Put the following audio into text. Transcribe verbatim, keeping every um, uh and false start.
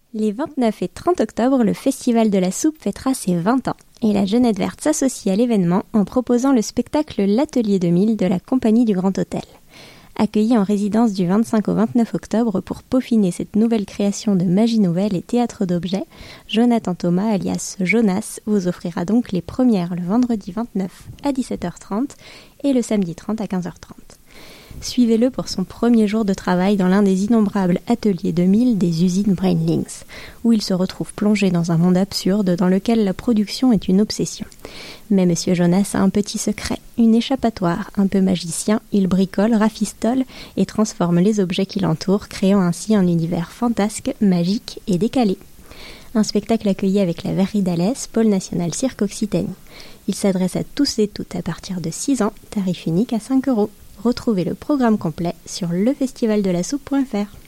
Les vingt-neuf et trente octobre, le Festival de la Soupe fêtera ses vingt ans et la Jeunette Verte s'associe à l'événement en proposant le spectacle L'Atelier deux mille de la Compagnie du Grand Hôtel. Accueilli en résidence du vingt-cinq au vingt-neuf octobre pour peaufiner cette nouvelle création de magie nouvelle et théâtre d'objets, Jonathan Thomas, alias Jonas, vous offrira donc les premières le vendredi vingt-neuf à dix-sept heures trente et le samedi trente à quinze heures trente. Suivez-le pour son premier jour de travail dans l'un des innombrables ateliers deux mille des usines Brainlings, où il se retrouve plongé dans un monde absurde dans lequel la production est une obsession. Mais Monsieur Jonas a un petit secret, une échappatoire. Un peu magicien, il bricole, rafistole et transforme les objets qui l'entourent, créant ainsi un univers fantasque, magique et décalé. Un spectacle accueilli avec la Verrerie d'Alès, Pôle National Cirque Occitanie. Il s'adresse à tous et toutes à partir de six ans, tarif unique à cinq euros. Retrouvez le programme complet sur le festival de la soupe point f r.